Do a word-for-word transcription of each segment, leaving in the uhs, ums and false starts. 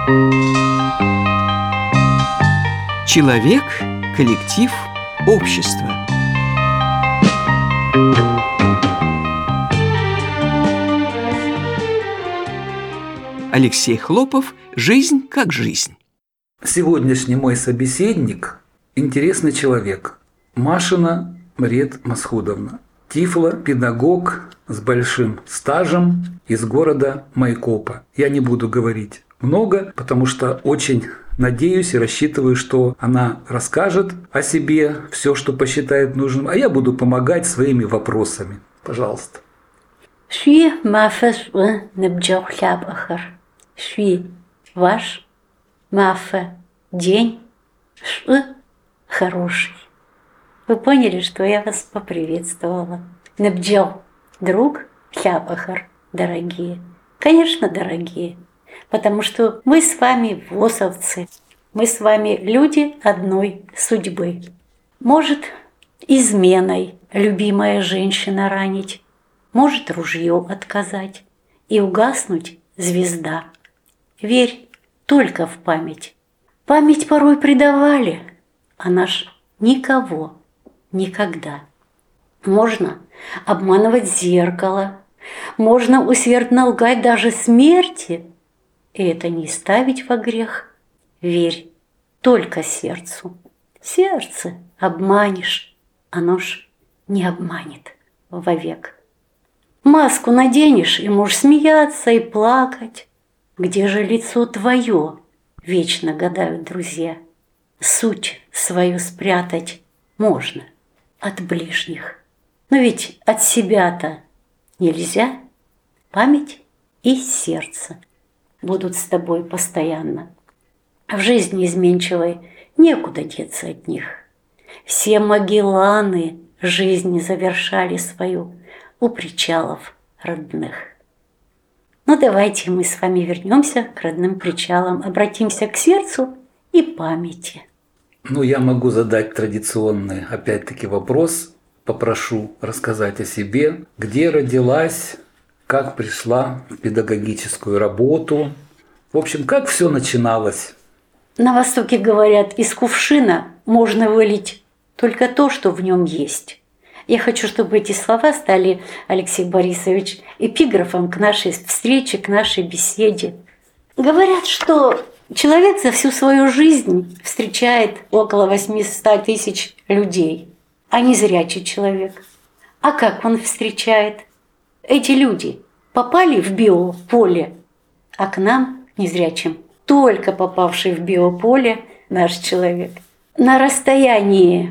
Человек, коллектив, общество. Алексей Хлопов. Жизнь как жизнь. Сегодняшний мой собеседник – интересный человек. Машина Марет Масхудовна. Тифлопедагог с большим стажем из города Майкопа. Я не буду говорить много, потому что очень надеюсь и рассчитываю, что она расскажет о себе все, что посчитает нужным, а я буду помогать своими вопросами. Пожалуйста. Шви мафеш небджал хлябахар. Шви ваш мафа день ш хороший. Вы поняли, что я вас поприветствовала. Небджал друг, хлябахар дорогие. Конечно, дорогие. Потому что мы с вами восовцы, мы с вами люди одной судьбы. Может, изменой любимая женщина ранить, может, ружье отказать и угаснуть звезда. Верь только в память. Память порой предавали, а наш никого, никогда. Можно обманывать зеркало, можно усердно лгать даже смерти, и это не ставить во грех. Верь только сердцу. Сердце обманешь, оно ж не обманет вовек. Маску наденешь, и можешь смеяться и плакать. Где же лицо твое, вечно гадают друзья. Суть свою спрятать можно от ближних. Но ведь от себя-то нельзя. Память и сердце будут с тобой постоянно. А в жизни изменчивой некуда деться от них. Все Магелланы жизни завершали свою у причалов родных. Ну давайте мы с вами вернемся к родным причалам, обратимся к сердцу и памяти. Ну, я могу задать традиционный, опять-таки, вопрос. Попрошу рассказать о себе, где родилась, как пришла в педагогическую работу. В общем, как все начиналось? На Востоке говорят, из кувшина можно вылить только то, что в нем есть. Я хочу, чтобы эти слова стали, Алексей Борисович, эпиграфом к нашей встрече, к нашей беседе. Говорят, что человек за всю свою жизнь встречает около восемьсот тысяч людей, а не зрячий человек. А как он встречает? Эти люди попали в биополе, а к нам, незрячим, только попавший в биополе наш человек, на расстоянии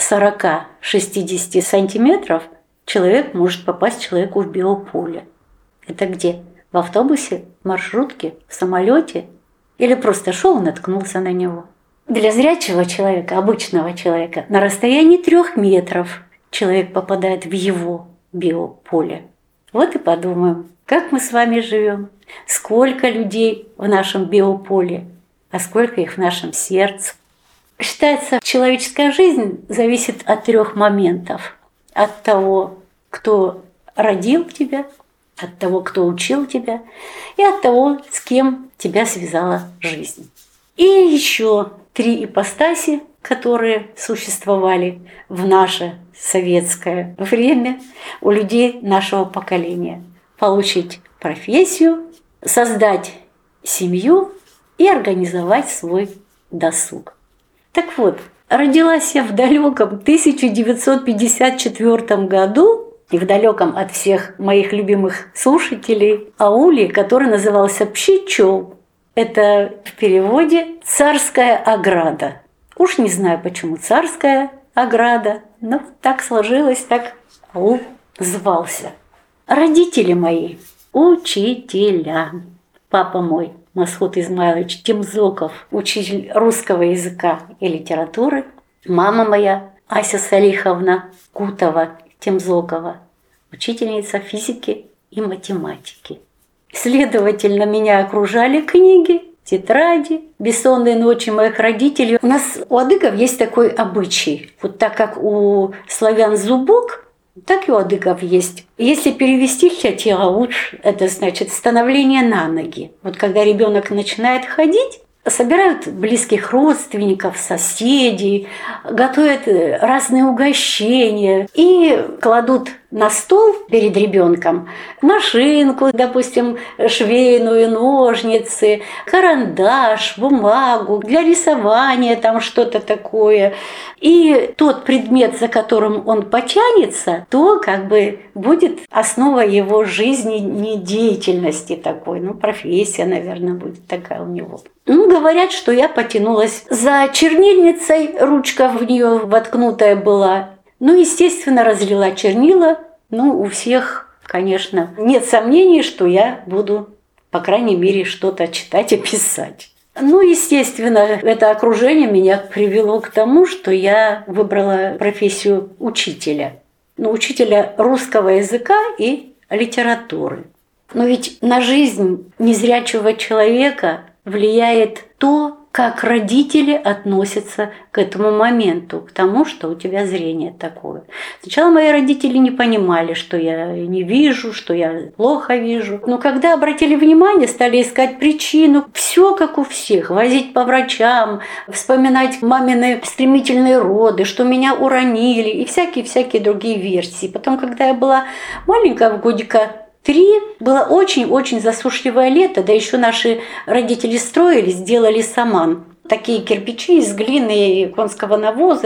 сорок-шестьдесят сантиметров человек может попасть человеку в биополе. Это где? В автобусе, в маршрутке, в самолете? Или просто шел и наткнулся на него? Для зрячего человека, обычного человека, на расстоянии трех метров человек попадает в его биополе. Вот и подумаем, как мы с вами живем, сколько людей в нашем биополе, а сколько их в нашем сердце. Считается, человеческая жизнь зависит от трех моментов. От того, кто родил тебя, от того, кто учил тебя, и от того, с кем тебя связала жизнь. И еще три ипостаси, которые существовали в наше советское время у людей нашего поколения. Получить профессию, создать семью и организовать свой досуг. Так вот, родилась я в далеком тысяча девятьсот пятьдесят четвёртом году и в далеком от всех моих любимых слушателей ауле, который назывался Пщичол. Это в переводе «Царская ограда». Уж не знаю, почему «Царская ограда», но так сложилось, так аул звался. Родители мои – учителя. Папа мой – Масхуд Измайлович Темзоков, учитель русского языка и литературы. Мама моя – Ася Салиховна Кутова Темзокова, учительница физики и математики. Следовательно, меня окружали книги, тетради, бессонные ночи моих родителей. У нас у адыгов есть такой обычай. Вот так как у славян зубок, Так и у адыгов есть. Если перевести «хятиауч», это значит становление на ноги. Вот когда ребенок начинает ходить, собирают близких родственников, соседей, готовят разные угощения и кладут на стол перед ребенком машинку, допустим, швейную, ножницы, карандаш, бумагу для рисования, там что-то такое. И тот предмет, за которым он потянется, то как бы будет основа его жизнедеятельности такой, ну, профессия, наверное, будет такая у него. Ну, говорят, что я потянулась за чернильницей, ручка в нее воткнутая была. Ну, естественно, разлила чернила. Ну, у всех, конечно, нет сомнений, что я буду, по крайней мере, что-то читать и писать. Ну, естественно, это окружение меня привело к тому, что я выбрала профессию учителя. Ну, учителя русского языка и литературы. Но ведь на жизнь незрячего человека влияет то, как родители относятся к этому моменту, к тому, что у тебя зрение такое. Сначала мои родители не понимали, что я не вижу, что я плохо вижу. Но когда обратили внимание, стали искать причину, все как у всех, возить по врачам, вспоминать мамины стремительные роды, что меня уронили и всякие-всякие другие версии. Потом, когда я была маленькая, в годика три, было очень-очень засушливое лето, да еще наши родители строили, сделали саман. Такие кирпичи из глины, конского навоза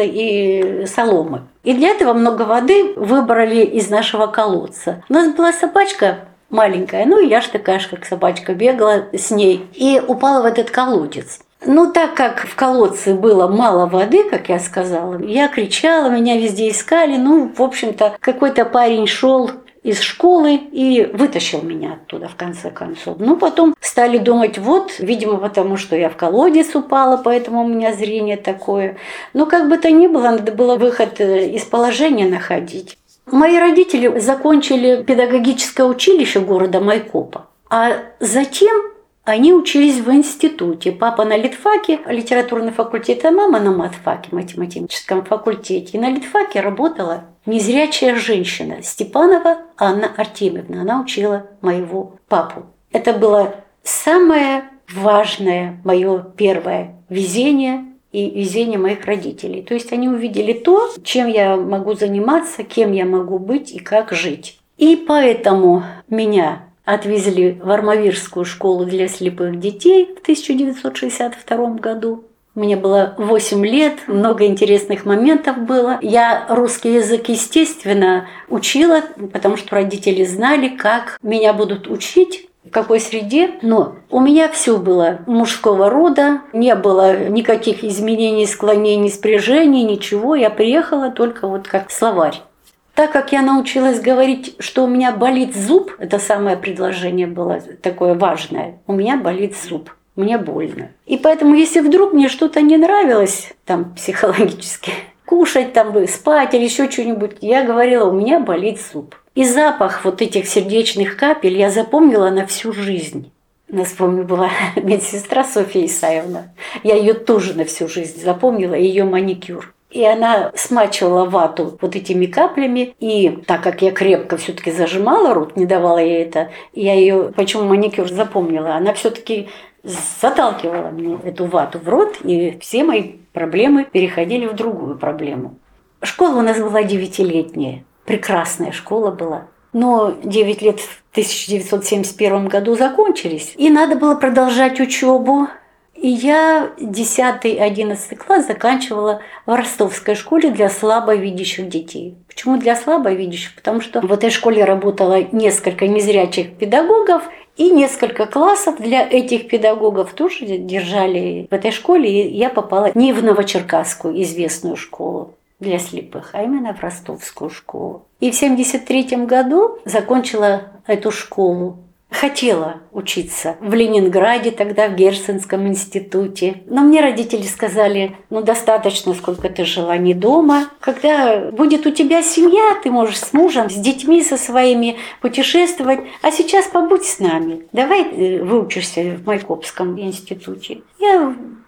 и соломы. И для этого много воды выбрали из нашего колодца. У нас была собачка маленькая, ну и я ж такая же, как собачка, бегала с ней и упала в этот колодец. Ну, так как в колодце было мало воды, как я сказала, я кричала, меня везде искали. Ну, в общем-то, какой-то парень шел из школы и вытащил меня оттуда, в конце концов. Ну, потом стали думать, вот, видимо, потому что я в колодец упала, поэтому у меня зрение такое. Но как бы то ни было, надо было выход из положения находить. Мои родители закончили педагогическое училище города Майкопа, а затем они учились в институте. Папа на литфаке, литературный факультет, а мама на матфаке, математическом факультете. И на литфаке работала незрячая женщина Степанова Анна Артемьевна. Она учила моего папу. Это было самое важное мое первое везение и везение моих родителей. То есть они увидели то, чем я могу заниматься, кем я могу быть и как жить. И поэтому меня отвезли в Армавирскую школу для слепых детей в тысяча девятьсот шестьдесят втором году. Мне было восемь лет, много интересных моментов было. Я русский язык, естественно, учила, потому что родители знали, как меня будут учить, в какой среде. Но у меня все было мужского рода, не было никаких изменений, склонений, спряжений, ничего. Я приехала только вот как словарь. Так как я научилась говорить, что у меня болит зуб, это самое предложение было такое важное, у меня болит зуб, мне больно. И поэтому, если вдруг мне что-то не нравилось, там, психологически, кушать, там, спать или еще что-нибудь, я говорила, у меня болит зуб. И запах вот этих сердечных капель я запомнила на всю жизнь. У нас, помню, была медсестра Софья Исаевна. Я ее тоже на всю жизнь запомнила, ее маникюр. И она смачивала вату вот этими каплями. И так как я крепко все-таки зажимала рот, не давала ей это, я ее, почему маникюр запомнила, она все-таки заталкивала мне эту вату в рот, и все мои проблемы переходили в другую проблему. Школа у нас была девятилетняя, прекрасная школа была. Но девять лет в тысяча девятьсот семьдесят первом году закончились, и надо было продолжать учебу. И я десятый-одиннадцатый класс заканчивала в ростовской школе для слабовидящих детей. Почему для слабовидящих? Потому что в этой школе работало несколько незрячих педагогов, и несколько классов для этих педагогов тоже держали в этой школе. И я попала не в Новочеркасскую известную школу для слепых, а именно в ростовскую школу. И в семьдесят третьем году закончила эту школу. Хотела учиться в Ленинграде, тогда в Герценском институте. Но мне родители сказали, ну достаточно, сколько ты жила не дома. Когда будет у тебя семья, ты можешь с мужем, с детьми со своими путешествовать. А сейчас побудь с нами. Давай выучишься в Майкопском институте. Я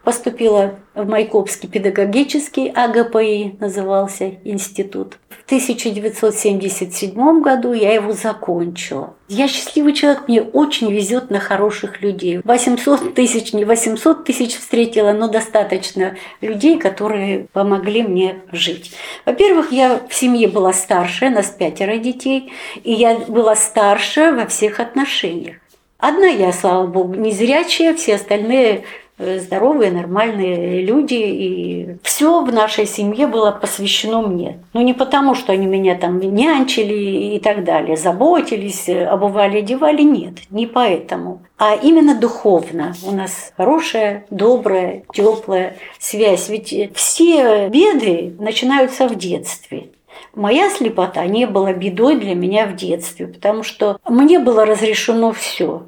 Поступила в Майкопский педагогический А Г П И, назывался институт. В тысяча девятьсот семьдесят седьмом году я его закончила. Я счастливый человек, мне очень везет на хороших людей. восемьсот тысяч, не восемьсот тысяч встретила, но достаточно людей, которые помогли мне жить. Во-первых, я в семье была старшая, нас пятеро детей, и я была старше во всех отношениях. Одна я, слава богу, незрячая, все остальные здоровые, нормальные люди, и все в нашей семье было посвящено мне. Ну, не потому, что они меня там нянчили и так далее, заботились, обували, одевали, нет, не поэтому. А именно духовно. У нас хорошая, добрая, теплая связь. Ведь все беды начинаются в детстве. Моя слепота не была бедой для меня в детстве, потому что мне было разрешено все.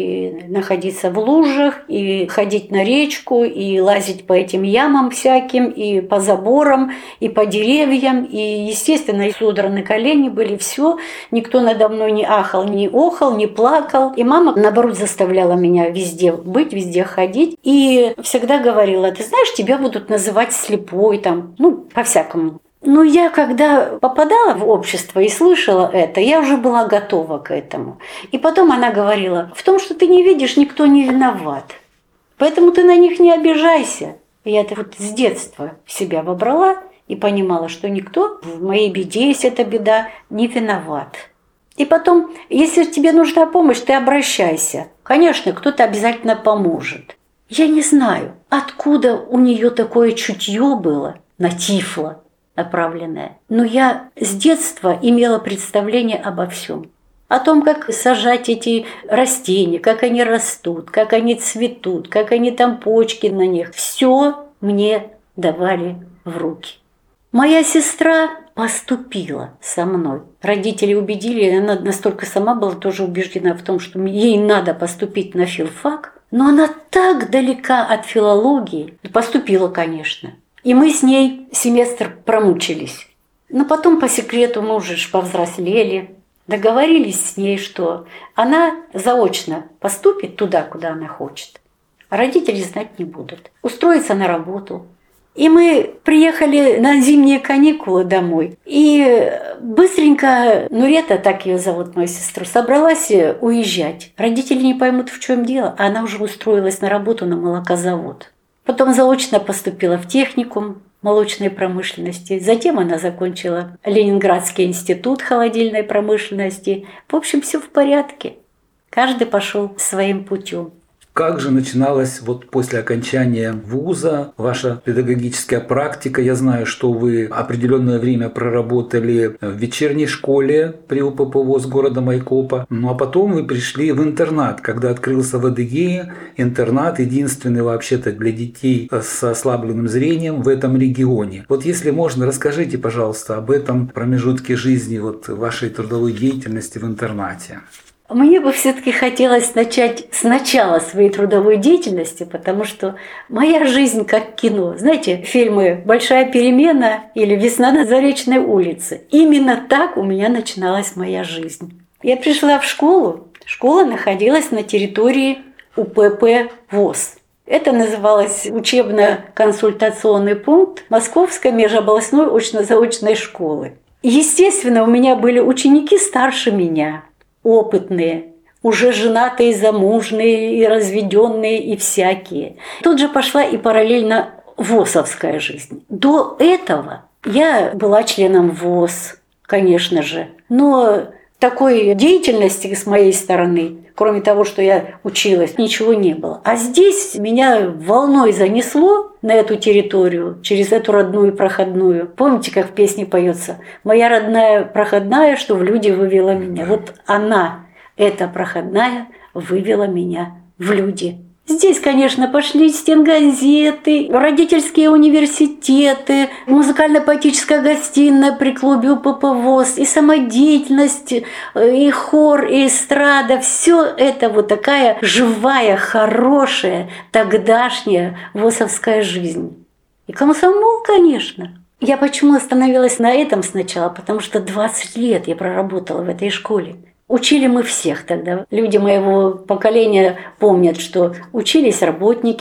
И находиться в лужах, и ходить на речку, и лазить по этим ямам всяким, и по заборам, и по деревьям. И, естественно, и содраны колени были, все. Никто надо мной не ахал, не охал, не плакал. И мама, наоборот, заставляла меня везде быть, везде ходить. И всегда говорила: ты знаешь, тебя будут называть слепой, там, ну, по-всякому. Но я, когда попадала в общество и слышала это, я уже была готова к этому. И потом она говорила: в том, что ты не видишь, никто не виноват. Поэтому ты на них не обижайся. И я это вот с детства в себя вобрала и понимала, что никто в моей беде, если это беда, не виноват. И потом, если тебе нужна помощь, ты обращайся. Конечно, кто-то обязательно поможет. Я не знаю, откуда у нее такое чутье было на тифло направленная. Но я с детства имела представление обо всем. О том, как сажать эти растения, как они растут, как они цветут, как они там почки на них. Все мне давали в руки. Моя сестра поступила со мной. Родители убедили, она настолько сама была тоже убеждена в том, что ей надо поступить на филфак, но она так далека от филологии. Поступила, конечно. И мы с ней семестр промучились. Но потом по секрету мы уже повзрослели, договорились с ней, что она заочно поступит туда, куда она хочет. А родители знать не будут. Устроится на работу. И мы приехали на зимние каникулы домой. И быстренько Нурета, так ее зовут, мою сестру, собралась уезжать. Родители не поймут, в чем дело. А она уже устроилась на работу на молокозавод. Потом заочно поступила в техникум молочной промышленности. Затем она закончила Ленинградский институт холодильной промышленности. В общем, все в порядке. Каждый пошел своим путем. Как же начиналась вот после окончания вуза ваша педагогическая практика? Я знаю, что вы определенное время проработали в вечерней школе при У П П ВОС города Майкопа, ну а потом вы пришли в интернат, когда открылся в Адыгее интернат, единственный вообще-то для детей с ослабленным зрением в этом регионе. Вот если можно, расскажите, пожалуйста, об этом промежутке жизни, вот вашей трудовой деятельности в интернате. Мне бы все-таки хотелось начать с начала своей трудовой деятельности, потому что моя жизнь как кино. Знаете, фильмы «Большая перемена» или «Весна на Заречной улице». Именно так у меня начиналась моя жизнь. Я пришла в школу. Школа находилась на территории У П П ВОС. Это называлось учебно-консультационный пункт Московской межобластной очно-заочной школы. Естественно, у меня были ученики старше меня. Опытные, уже женатые, замужние, и разведенные, и всякие. Тут же пошла и параллельно ВОСовская жизнь. До этого я была членом ВОС, конечно же, но такой деятельности с моей стороны, кроме того, что я училась, ничего не было. А здесь меня волной занесло на эту территорию, через эту родную проходную. Помните, как в песне поется: «Моя родная проходная, что в люди вывела меня». Вот она, эта проходная, вывела меня в люди. Здесь, конечно, пошли стенгазеты, родительские университеты, музыкально-поэтическая гостиная при клубе У П П ВОС, и самодеятельность, и хор, и эстрада. Все это вот такая живая, хорошая, тогдашняя ВОСовская жизнь. И комсомол, конечно. Я почему остановилась на этом сначала? Потому что двадцать лет я проработала в этой школе. Учили мы всех тогда. Люди моего поколения помнят, что учились работники,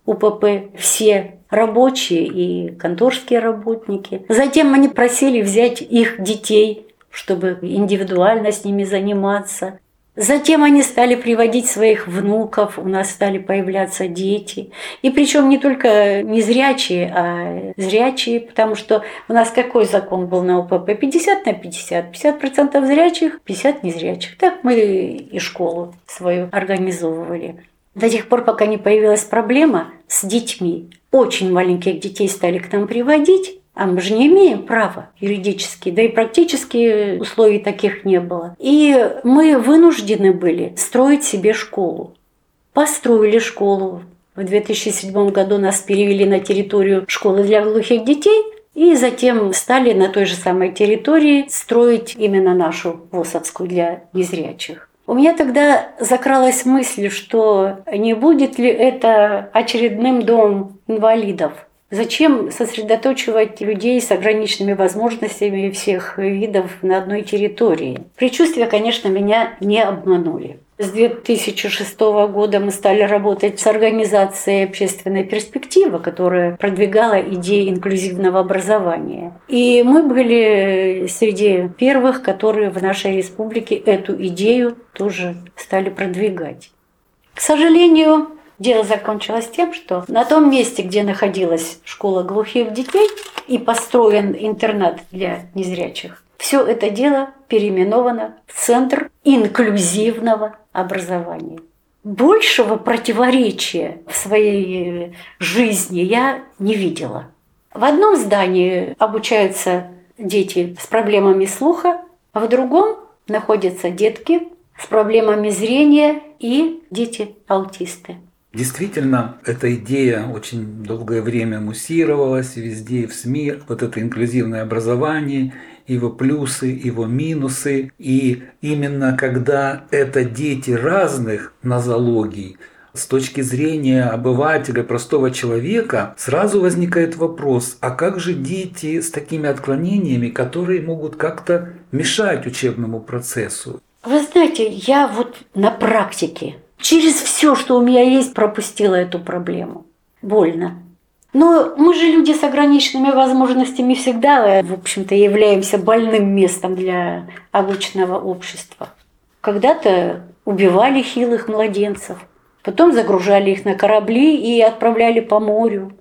УПП все рабочие и конторские работники. Затем они просили взять их детей, чтобы индивидуально с ними заниматься. Затем они стали приводить своих внуков, у нас стали появляться дети. И причем не только незрячие, а зрячие, потому что у нас какой закон был на УПП? пятьдесят на пятьдесят. пятьдесят процентов зрячих, пятьдесят незрячих. Так мы и школу свою организовывали. До тех пор, пока не появилась проблема с детьми. Очень маленьких детей стали к нам приводить. А мы же не имеем права юридически, да и практически условий таких не было. И мы вынуждены были строить себе школу. Построили школу. В две тысячи седьмом году нас перевели на территорию школы для глухих детей, и затем стали на той же самой территории строить именно нашу ВОСовскую для незрячих. У меня тогда закралась мысль, что не будет ли это очередным домом инвалидов. Зачем сосредоточивать людей с ограниченными возможностями всех видов на одной территории? Предчувствия, конечно, меня не обманули. С две тысячи шестого года мы стали работать с организацией «Общественная перспектива», которая продвигала идеи инклюзивного образования. И мы были среди первых, которые в нашей республике эту идею тоже стали продвигать. К сожалению, дело закончилось тем, что на том месте, где находилась школа глухих детей и построен интернат для незрячих, все это дело переименовано в Центр инклюзивного образования. Большего противоречия в своей жизни я не видела. В одном здании обучаются дети с проблемами слуха, а в другом находятся детки с проблемами зрения и дети-аутисты. Действительно, эта идея очень долгое время муссировалась везде, в СМИ, вот это инклюзивное образование, его плюсы, его минусы. И именно когда это дети разных нозологий, с точки зрения обывателя, простого человека, сразу возникает вопрос, а как же дети с такими отклонениями, которые могут как-то мешать учебному процессу? Вы знаете, я вот на практике через все, что у меня есть, пропустила эту проблему. Больно. Но мы же люди с ограниченными возможностями всегда, в общем-то, являемся больным местом для обычного общества. Когда-то убивали хилых младенцев, потом загружали их на корабли и отправляли по морю.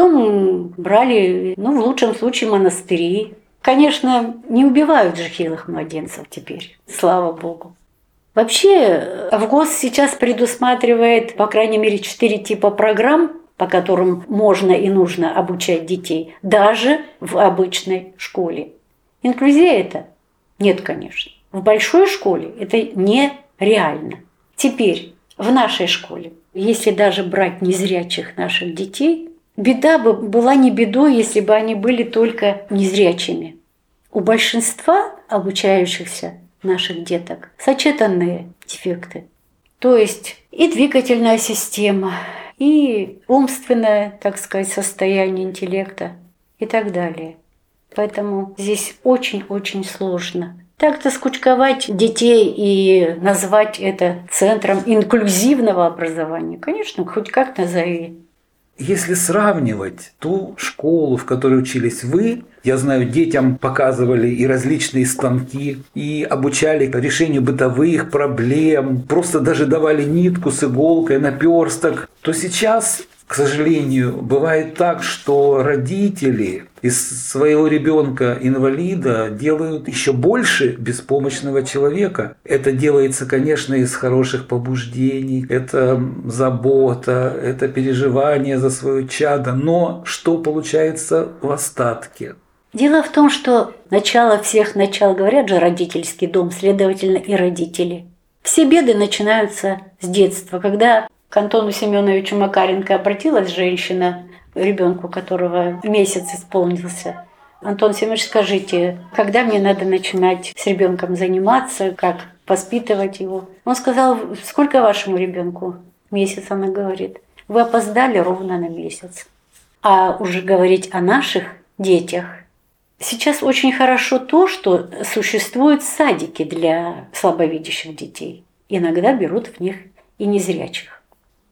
Потом брали, ну, в лучшем случае, монастыри. Конечно, не убивают же хилых младенцев теперь, слава богу. Вообще, ВГОС сейчас предусматривает, по крайней мере, четыре типа программ, по которым можно и нужно обучать детей, даже в обычной школе. Инклюзия это? Нет, конечно. В большой школе это нереально. Теперь в нашей школе, если даже брать незрячих наших детей, беда бы была не бедой, если бы они были только незрячими. У большинства обучающихся наших деток сочетанные дефекты. То есть и двигательная система, и умственное, так сказать, состояние интеллекта и так далее. Поэтому здесь очень-очень сложно. Так-то скучковать детей и назвать это центром инклюзивного образования, конечно, хоть как назови. Если сравнивать ту школу, в которой учились вы, я знаю, детям показывали и различные станки, и обучали решению бытовых проблем, просто даже давали нитку с иголкой, наперсток, то сейчас, к сожалению, бывает так, что родители из своего ребенка-инвалида делают еще больше беспомощного человека. Это делается, конечно, из хороших побуждений, это забота, это переживание за свое чадо, но что получается в остатке? Дело в том, что начало всех начал, говорят же, родительский дом, следовательно, и родители. Все беды начинаются с детства, когда к Антону Семеновичу Макаренко обратилась женщина, ребенку которого месяц исполнился. Антон Семенович, скажите, когда мне надо начинать с ребенком заниматься, как воспитывать его? Он сказал, сколько вашему ребенку? Месяц, она говорит. Вы опоздали ровно на месяц. А уже говорить о наших детях. Сейчас очень хорошо то, что существуют садики для слабовидящих детей. Иногда берут в них и незрячих.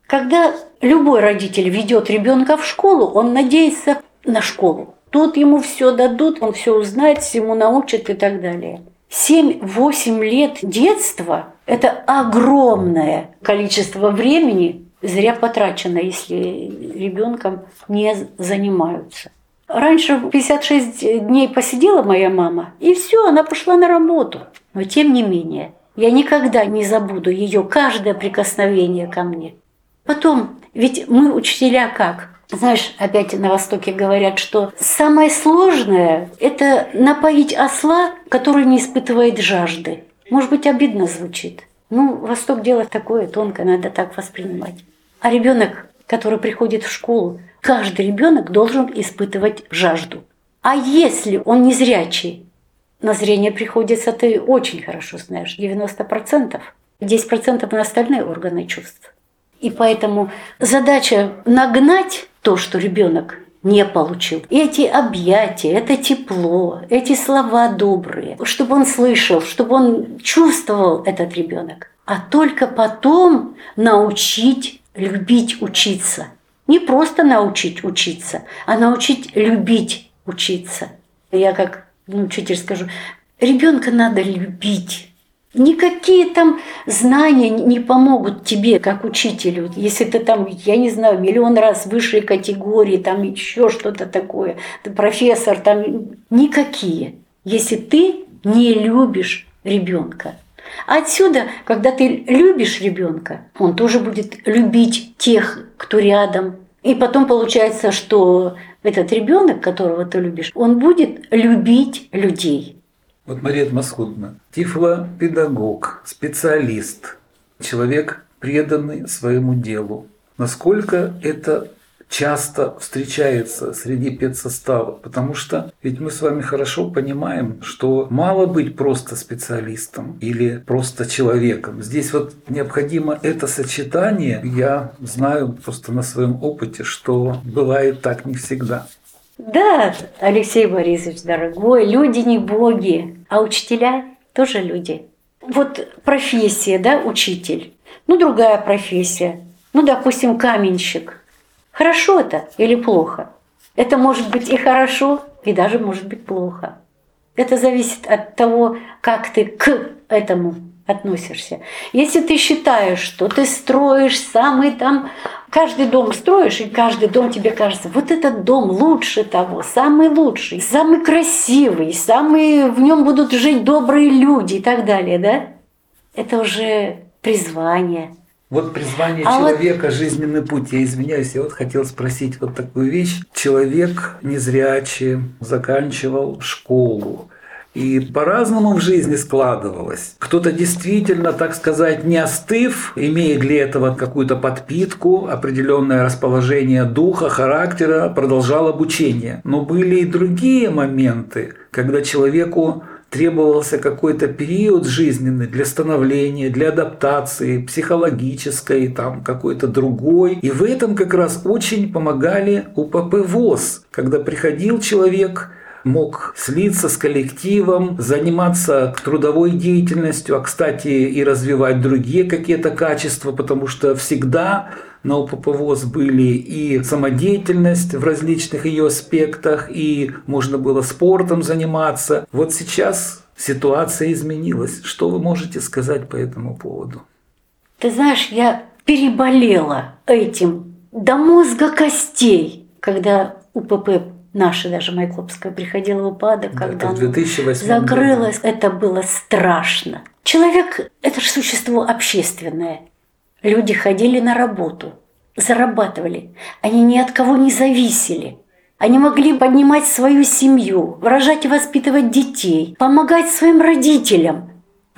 Когда любой родитель ведет ребенка в школу, он надеется на школу. Тут ему все дадут, он все узнает, всему научат и так далее. семь-восемь лет детства – это огромное количество времени, зря потрачено, если ребенком не занимаются. Раньше пятьдесят шесть дней посидела моя мама, и все, она пошла на работу. Но тем не менее, я никогда не забуду ее каждое прикосновение ко мне. Потом, ведь мы учителя как? Знаешь, опять на Востоке говорят, что самое сложное – это напоить осла, который не испытывает жажды. Может быть, обидно звучит. Ну, Восток дело такое тонкое, надо так воспринимать. А ребенок, который приходит в школу, каждый ребенок должен испытывать жажду. А если он незрячий, на зрение приходится, ты очень хорошо знаешь, девяносто процентов, десять процентов на остальные органы чувств. И поэтому задача нагнать то, что ребенок не получил. Эти объятия, это тепло, эти слова добрые, чтобы он слышал, чтобы он чувствовал этот ребенок. А только потом научить любить учиться. Не просто научить учиться, а научить любить учиться. Я как учитель скажу, ребенка надо любить. Никакие там знания не помогут тебе, как учителю, если ты там, я не знаю, миллион раз высшей категории, там еще что-то такое, ты профессор, там никакие, если ты не любишь ребенка. Отсюда, когда ты любишь ребенка, он тоже будет любить тех, кто рядом. И потом получается, что этот ребенок, которого ты любишь, он будет любить людей. Вот Мария Масхудовна, тифлопедагог, специалист, человек, преданный своему делу. Насколько это часто встречается среди педсостава? Потому что ведь мы с вами хорошо понимаем, что мало быть просто специалистом или просто человеком. Здесь вот необходимо это сочетание. Я знаю просто на своем опыте, что бывает так не всегда. Да, Алексей Борисович, дорогой, люди не боги, а учителя тоже люди. Вот профессия, да, учитель, ну другая профессия, ну, допустим, каменщик. Хорошо это или плохо? Это может быть и хорошо, и даже может быть плохо. Это зависит от того, как ты к этому относишься. Если ты считаешь, что ты строишь самый там, каждый дом строишь, и каждый дом тебе кажется, вот этот дом лучше того, самый лучший, самый красивый, самый, в нем будут жить добрые люди и так далее, да? Это уже призвание. Вот призвание а человека, вот... жизненный путь. Я извиняюсь, я вот хотел спросить вот такую вещь. Человек незрячий заканчивал школу. И по-разному в жизни складывалось. Кто-то действительно, так сказать, не остыв, имея для этого какую-то подпитку, определенное расположение духа, характера, продолжал обучение. Но были и другие моменты, когда человеку требовался какой-то период жизненный для становления, для адаптации, психологической, там какой-то другой. И в этом как раз очень помогали УПП ВОС, когда приходил человек, мог слиться с коллективом, заниматься трудовой деятельностью, а, кстати, и развивать другие какие-то качества, потому что всегда на УПП ВОС были и самодеятельность в различных ее аспектах, и можно было спортом заниматься. Вот сейчас ситуация изменилась. Что вы можете сказать по этому поводу? Ты знаешь, я переболела этим до мозга костей, когда УПП наша даже Майкопская приходила в упадок, да, когда она закрылась. Это было страшно. Человек – это же существо общественное. Люди ходили на работу, зарабатывали. Они ни от кого не зависели. Они могли поднимать свою семью, рожать и воспитывать детей, помогать своим родителям.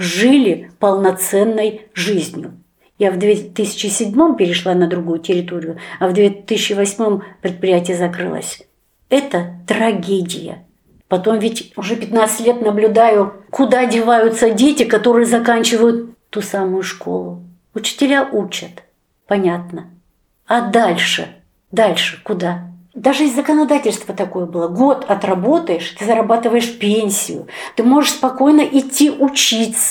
Жили полноценной жизнью. Я в две тысячи седьмом перешла на другую территорию, а в две тысячи восьмом предприятие закрылось. Это трагедия. Потом ведь уже пятнадцать лет наблюдаю, куда деваются дети, которые заканчивают ту самую школу. Учителя учат, понятно. А дальше? Дальше куда? Даже и законодательство такое было. Год отработаешь, ты зарабатываешь пенсию. Ты можешь спокойно идти учиться.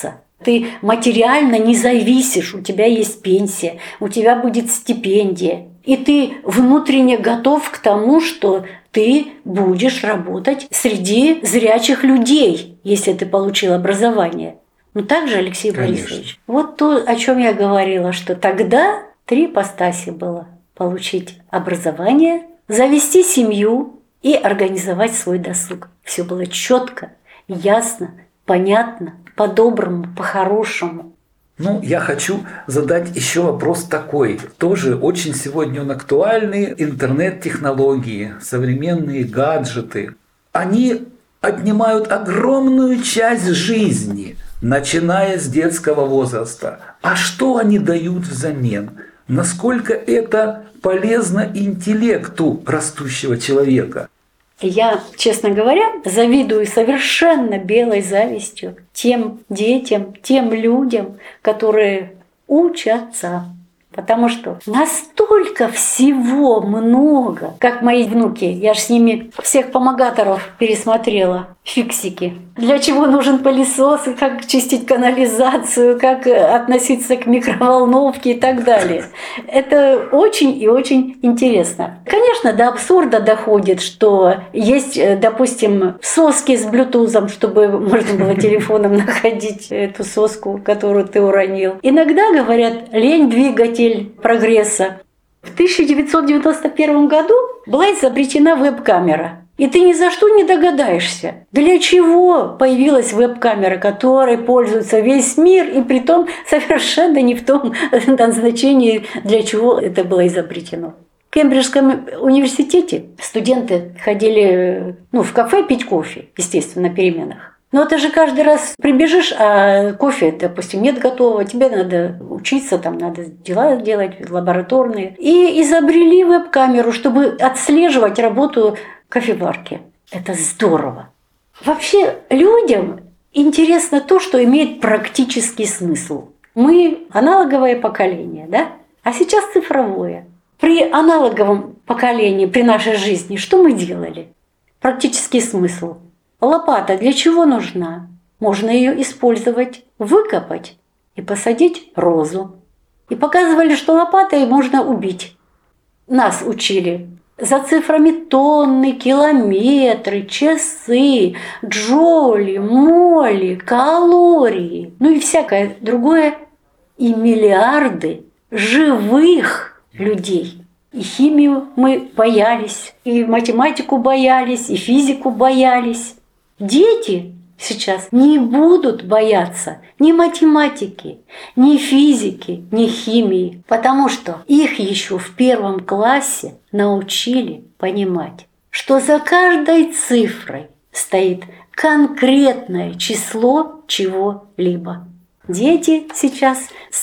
Ты материально не зависишь, у тебя есть пенсия, у тебя будет стипендия. И ты внутренне готов к тому, что ты будешь работать среди зрячих людей, если ты получил образование. Ну так же, Алексей Конечно. Борисович? Вот то, о чем я говорила, что тогда три ипостаси было: получить образование, завести семью и организовать свой досуг. Все было четко, ясно, понятно, по-доброму, по-хорошему. Ну, я хочу задать еще вопрос такой. Тоже очень сегодня он актуальный. Интернет-технологии, современные гаджеты. Они отнимают огромную часть жизни, начиная с детского возраста. А что они дают взамен? Насколько это полезно интеллекту растущего человека? Я, честно говоря, завидую совершенно белой завистью тем детям, тем людям, которые учатся. Потому что настолько всего много, как мои внуки, я же с ними всех помогаторов пересмотрела, фиксики. Для чего нужен пылесос, и как чистить канализацию, как относиться к микроволновке и так далее. Это очень и очень интересно. Конечно, до абсурда доходит, что есть, допустим, соски с блютузом, чтобы можно было телефоном находить эту соску, которую ты уронил. Иногда говорят, лень двигатель прогресса. В тысяча девятьсот девяносто первом году была изобретена веб-камера. И ты ни за что не догадаешься, для чего появилась веб-камера, которой пользуется весь мир, и притом совершенно не в том назначении, для чего это было изобретено. В Кембриджском университете студенты ходили ну, в кафе пить кофе, естественно, на переменах. Но это же каждый раз прибежишь, а кофе, допустим, нет готового, тебе надо учиться, там надо дела делать лабораторные. И изобрели веб-камеру, чтобы отслеживать работу кофеварки. Это здорово. Вообще людям интересно то, что имеет практический смысл. Мы аналоговое поколение, да? А сейчас цифровое. При аналоговом поколении, при нашей жизни, что мы делали? Практический смысл. Лопата для чего нужна? Можно ее использовать, выкопать и посадить розу. И показывали, что лопатой можно убить. Нас учили за цифрами тонны, километры, часы, джоули, моли, калории, ну и всякое другое. И миллиарды живых людей. И химию мы боялись, и математику боялись, и физику боялись. Дети сейчас не будут бояться ни математики, ни физики, ни химии, потому что их еще в первом классе научили понимать, что за каждой цифрой стоит конкретное число чего-либо. Дети сейчас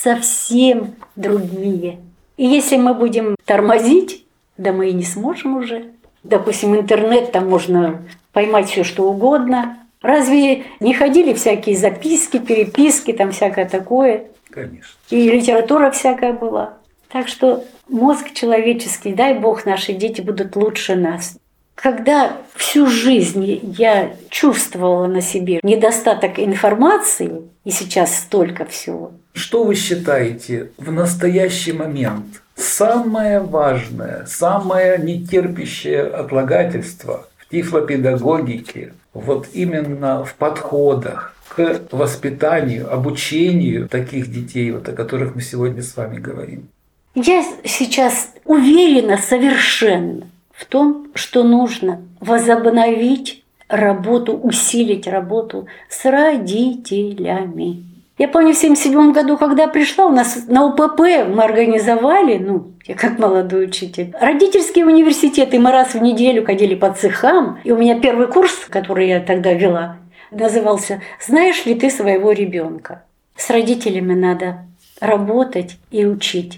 совсем другие. И если мы будем тормозить, да мы и не сможем уже. Допустим, интернет, там можно поймать все что угодно. Разве не ходили всякие записки, переписки, там всякое такое? Конечно. И литература всякая была. Так что мозг человеческий, дай Бог, наши дети будут лучше нас. Когда всю жизнь я чувствовала на себе недостаток информации, и сейчас столько всего. Что вы считаете в настоящий момент самое важное, самое нетерпящее отлагательство в тифлопедагогике, вот именно в подходах к воспитанию, обучению таких детей, вот о которых мы сегодня с вами говорим? Я сейчас уверена совершенно в том, что нужно возобновить работу, усилить работу с родителями. Я помню, в семьдесят седьмом году, когда пришла, у нас на УПП мы организовали, ну, я как молодой учитель, родительские университеты. Мы раз в неделю ходили по цехам. И у меня первый курс, который я тогда вела, назывался «Знаешь ли ты своего ребенка?». С родителями надо работать и учить.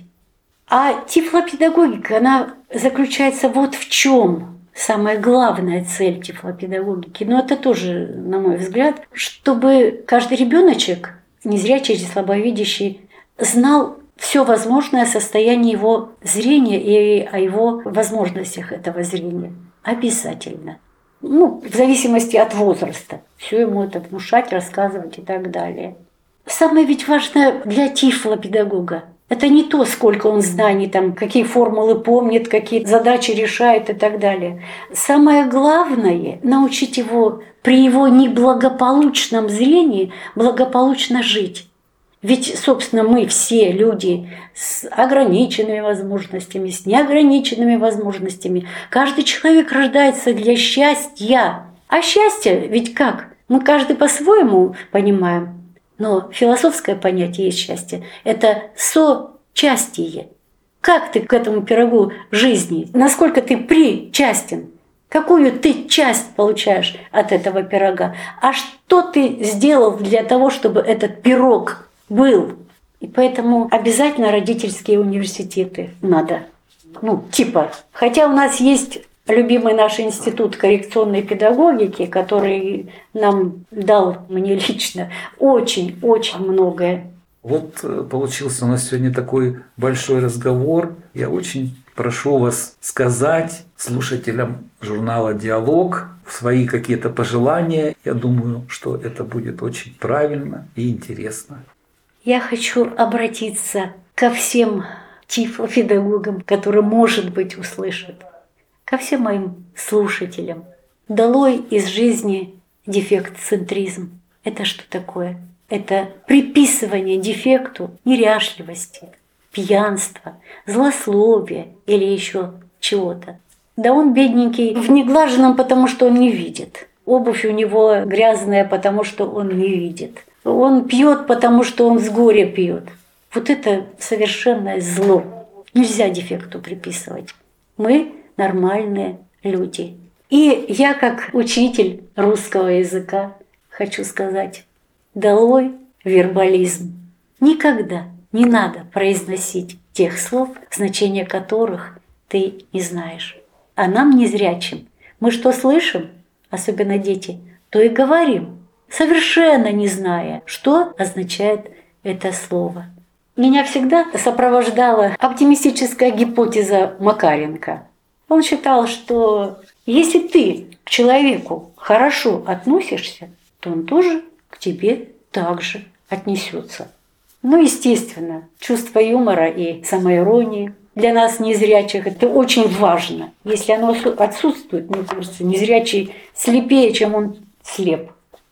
А тифлопедагогика, она заключается вот в чем. Самая главная цель тифлопедагогики, но это тоже, на мой взгляд, чтобы каждый ребеночек, незрячий или слабовидящий, знал все возможное о состоянии его зрения и о его возможностях этого зрения. Обязательно. Ну, в зависимости от возраста. Все ему это внушать, рассказывать и так далее. Самое ведь важное для тифлопедагога – это не то, сколько он знаний, там, какие формулы помнит, какие задачи решает и так далее. Самое главное – научить его при его неблагополучном зрении благополучно жить. Ведь, собственно, мы все люди с ограниченными возможностями, с неограниченными возможностями. Каждый человек рождается для счастья. А счастье ведь как? Мы каждый по-своему понимаем. Но философское понятие есть счастье. Это сочастие. Как ты к этому пирогу жизни? Насколько ты причастен? Какую ты часть получаешь от этого пирога? А что ты сделал для того, чтобы этот пирог был? И поэтому обязательно родительские университеты надо. Ну, типа. Хотя у нас есть любимый наш институт коррекционной педагогики, который нам дал, мне лично, очень-очень многое. Вот получился у нас сегодня такой большой разговор. Я очень прошу вас сказать слушателям журнала «Диалог» свои какие-то пожелания. Я думаю, что это будет очень правильно и интересно. Я хочу обратиться ко всем тифлопедагогам, которые, может быть, услышат, ко всем моим слушателям. Долой из жизни дефект-центризм. Это что такое? Это приписывание дефекту неряшливости, пьянства, злословия или еще чего-то. Да он бедненький в неглаженном, потому что он не видит. Обувь у него грязная, потому что он не видит. Он пьет, потому что он с горя пьет. Вот это совершенное зло. Нельзя дефекту приписывать. Мы нормальные люди. И я, как учитель русского языка, хочу сказать: долой вербализм. Никогда не надо произносить тех слов, значение которых ты не знаешь. А нам, незрячим, мы что слышим, особенно дети, то и говорим, совершенно не зная, что означает это слово. Меня всегда сопровождала оптимистическая гипотеза Макаренко. Он считал, что если ты к человеку хорошо относишься, то он тоже к тебе так же отнесется. Ну, естественно, чувство юмора и самоиронии для нас, незрячих, это очень важно. Если оно отсутствует, мне кажется, незрячий слепее, чем он слеп.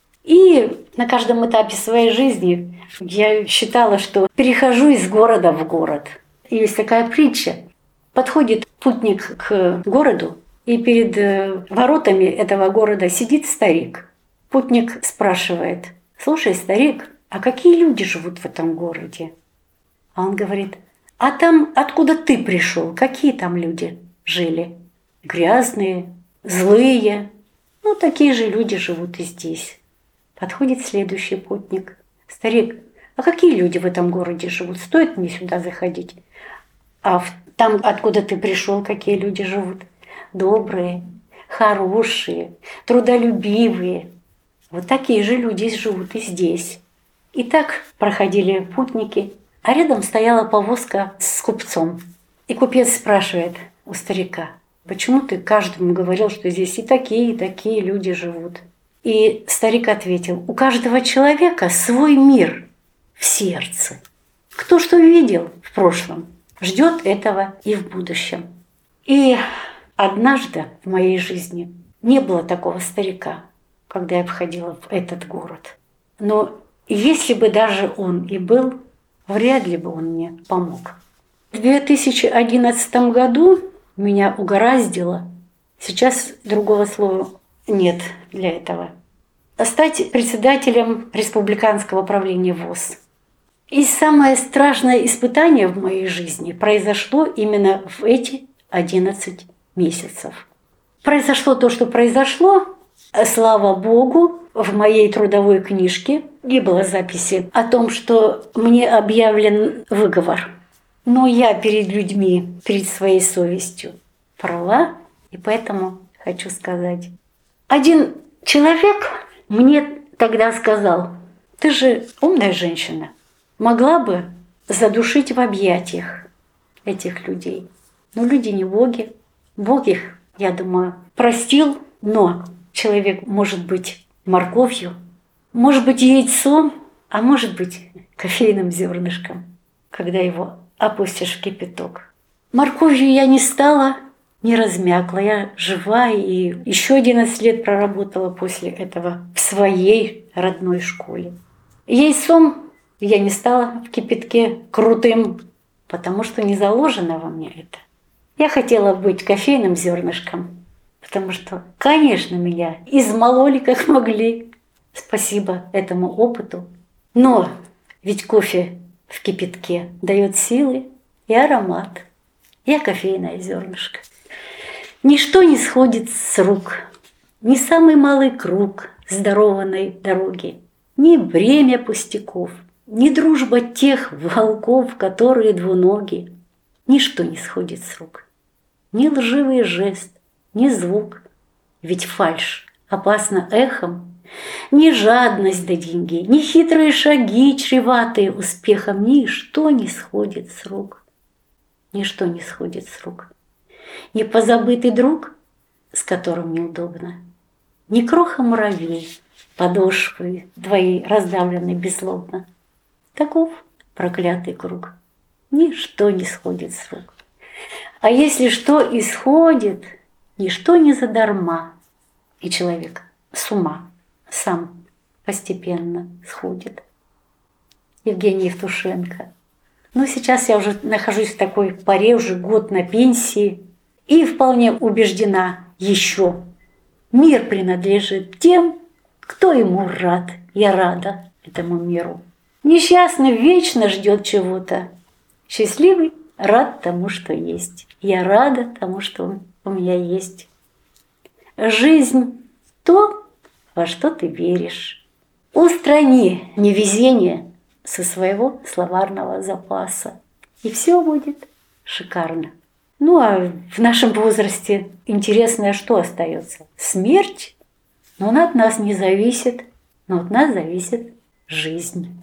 И на каждом этапе своей жизни я считала, что перехожу из города в город. И есть такая притча. Подходит путник к городу, и перед воротами этого города сидит старик. Путник спрашивает: «Слушай, старик, а какие люди живут в этом городе?» А он говорит: «А там, откуда ты пришел, какие там люди жили? Грязные, злые. Ну, такие же люди живут и здесь». Подходит следующий путник. «Старик, а какие люди в этом городе живут? Стоит мне сюда заходить? А там, откуда ты пришел, какие люди живут? Добрые, хорошие, трудолюбивые. Вот такие же люди живут и здесь». И так проходили путники, а рядом стояла повозка с купцом. И купец спрашивает у старика: «Почему ты каждому говорил, что здесь и такие, и такие люди живут?» И старик ответил: «У каждого человека свой мир в сердце. Кто что видел в прошлом, ждет этого и в будущем». И однажды в моей жизни не было такого старика, когда я входила в этот город. Но если бы даже он и был, вряд ли бы он мне помог. В две тысячи одиннадцатом году меня угораздило, сейчас другого слова нет для этого, стать председателем республиканского правления ВОС. И самое страшное испытание в моей жизни произошло именно в эти одиннадцать месяцев. Произошло то, что произошло. Слава Богу, в моей трудовой книжке не было записи о том, что мне объявлен выговор. Но я перед людьми, перед своей совестью права, и поэтому хочу сказать. Один человек мне тогда сказал: «Ты же умная женщина, могла бы задушить в объятиях этих людей». Но люди не боги. Бог их, я думаю, простил, но человек может быть морковью, может быть яйцом, А может быть, кофейным зернышком, когда его опустишь в кипяток. Морковью я не стала, не размякла. Я жива и еще одиннадцать лет проработала после этого в своей родной школе. Яйцом я не стала в кипятке крутым, потому что не заложено во мне это. Я хотела быть кофейным зернышком, потому что, конечно, меня измололи как могли. Спасибо этому опыту. Но ведь кофе в кипятке дает силы и аромат. Я кофейное зернышко. Ничто не сходит с рук, ни самый малый круг здорованной дороги, ни бремя пустяков, ни дружба тех волков, которые двуноги. Ничто не сходит с рук, ни лживый жест, ни звук, ведь фальшь опасна эхом, ни жадность до деньги, ни хитрые шаги, чреватые успехом, ничто не сходит с рук, ничто не сходит с рук. Ни позабытый друг, с которым неудобно, ни кроха муравей, подошвы твои раздавлены беззлобно. Таков проклятый круг. Ничто не сходит с рук. А если что исходит, ничто не задарма. И человек с ума сам постепенно сходит. Евгений Евтушенко. Ну, сейчас я уже нахожусь в такой поре, уже год на пенсии, и вполне убеждена еще. Мир принадлежит тем, кто ему рад. Я рада этому миру. Несчастный вечно ждет чего-то. Счастливый рад тому, что есть. Я рада тому, что у меня есть. Жизнь – то, во что ты веришь. Устрани невезение со своего словарного запаса, и все будет шикарно. Ну а в нашем возрасте интересное что остается? Смерть? Но она от нас не зависит, но от нас зависит жизнь.